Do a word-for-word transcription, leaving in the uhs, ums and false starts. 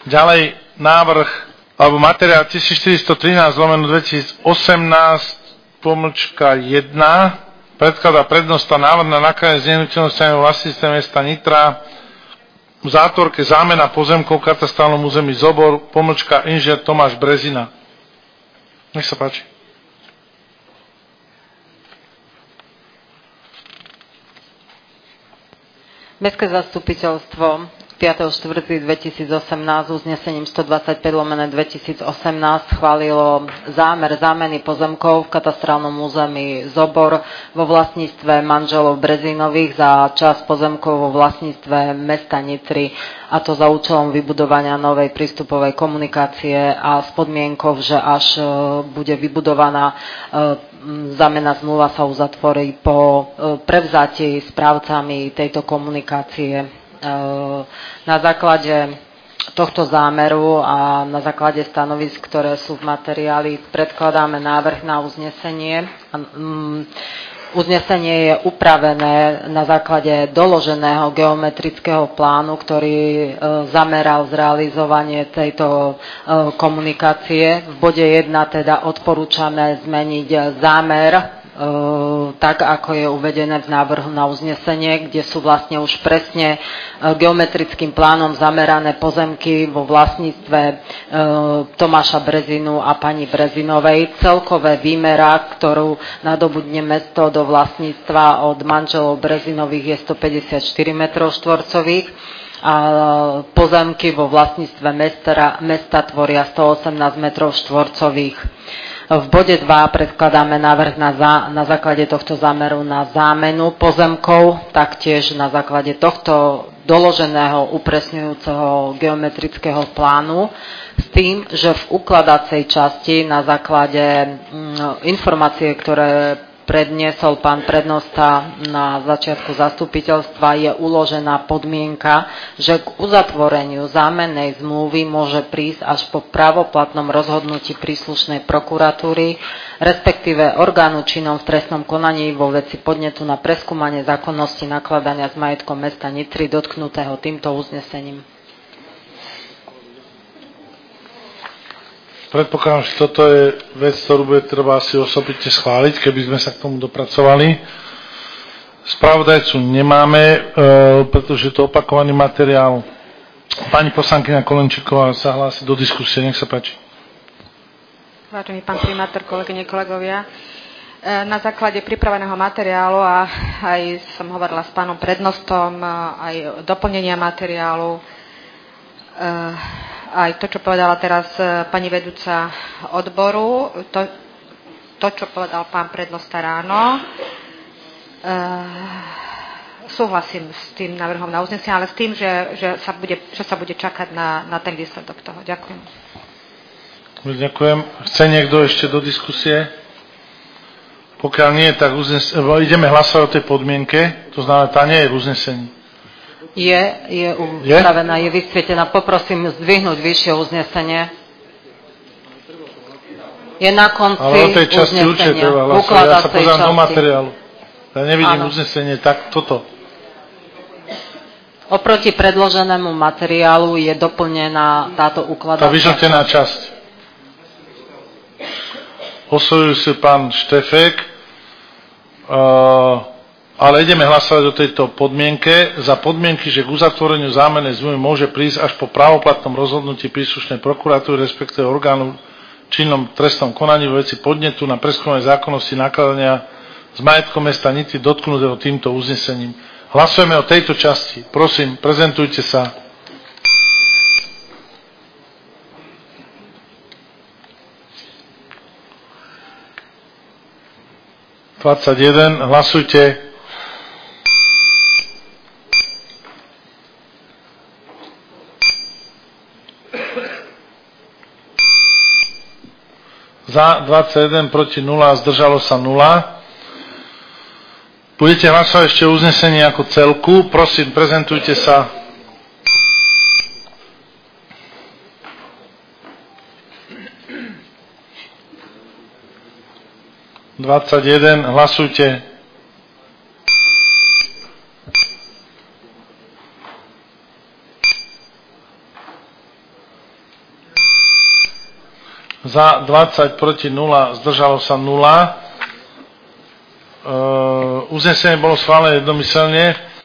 Ďalej návrh, alebo materiál tisícštyristotrinásť lomeno dvetisícosemnásť pomlčka jedna predkladá prednosta návrh na nakladanie s nehnuteľnosťami vo vlastníctve mesta Nitra v zátvorke zámena pozemkov v katastrálnom území Zobor, pomlčka inžinier Tomáš Brezina. Nech sa páči. Mestské zastupiteľstvo piateho štvrtého dvetisícosemnásť uznesením stodvadsaťpäť lomeno dvetisícosemnásť schválilo zámer zámeny pozemkov v katastrálnom území Zobor vo vlastníctve manželov Brezinových za časť pozemkov vo vlastníctve mesta Nitry, a to za účelom vybudovania novej prístupovej komunikácie a s podmienkou, že až bude vybudovaná zámenná zmluva sa uzatvorí po prevzatí správcami tejto komunikácie. Na základe tohto zámeru a na základe stanovisk, ktoré sú v materiáli, predkladáme návrh na uznesenie. Uznesenie je upravené na základe doloženého geometrického plánu, ktorý zameral zrealizovanie tejto komunikácie. V bode jedna teda odporúčame zmeniť zámer tak, ako je uvedené v návrhu na uznesenie, kde sú vlastne už presne geometrickým plánom zamerané pozemky vo vlastníctve Tomáša Brezinu a pani Brezinovej. Celkové výmera, ktorú nadobudne mesto do vlastníctva od manželov Brezinových, je stopäťdesiatštyri metrov štvorcových a pozemky vo vlastníctve mesta, mesta tvoria stoosemnásť metrov štvorcových. V bode dva predkladáme návrh na, zá, na základe tohto zámeru na zámenu pozemkov, taktiež na základe tohto doloženého upresňujúceho geometrického plánu, s tým, že v ukladacej časti na základe mm, informácie, ktoré predniesol pán prednosta na začiatku zastupiteľstva, je uložená podmienka, že k uzatvoreniu zámennej zmluvy môže prísť až po právoplatnom rozhodnutí príslušnej prokuratúry, respektíve orgánu činnom v trestnom konaní vo veci podnetu na preskúmanie zákonnosti nakladania s majetkom mesta Nitry dotknutého týmto uznesením. Predpokladám, že toto je vec, ktorú bude treba asi osobitne schváliť, keby sme sa k tomu dopracovali. Spravodajcu nemáme, e, pretože je to opakovaný materiál. Pani poslankyňa Kolenčíková sa hlási do diskusie, nech sa páči. Vážený pán primátor, kolegyne, kolegovia, e, na základe pripraveného materiálu a aj som hovorila s pánom prednostom, aj doplnenia materiálu, e, aj to, čo povedala teraz pani vedúca odboru, to, to čo povedal pán prednosta ráno. E, súhlasím s tým návrhom na uznesenie, ale s tým, že, že, sa, bude, že sa bude čakať na, na ten výsledok toho. Ďakujem. Ďakujem. Chce niekto ešte do diskusie? Pokiaľ nie, tak uznes- ideme hlasovať o tej podmienke, to znamená, tá nie je v uznesení. Je, je upravená, je, je vysvietená. Poprosím zdvihnúť vyššie uznesenie. Je na konci ale o tej časti určite treba hlasovať. Ja sa pozrám do materiálu. Ja nevidím ano. Uznesenie, tak toto. Oproti predloženému materiálu je doplnená táto ukladacia. Tá vyžltená časť. Osvojujú si pán Štefek. Uh, Ale ideme hlasovať o tejto podmienke. Za podmienky, že k uzatvoreniu zámennej zmluvy môže prísť až po právoplatnom rozhodnutí príslušnej prokuratúry, respektíve orgánu činnom trestnom konaní vo veci podnetu na preskúmanie zákonnosti nakladania s majetkom mesta Nitry dotknutého týmto uznesením. Hlasujeme o tejto časti. Prosím, prezentujte sa. dvadsaťjeden. Hlasujte. Za dvadsaťjeden, proti nula, zdržalo sa nula. Budete hlasovať ešte o uznesení ako celku. Prosím, prezentujte sa. dvadsaťjeden, hlasujte. Za dvadsať, proti nula, zdržalo sa nula. Uh, uznesenie bolo schválené jednomyselne.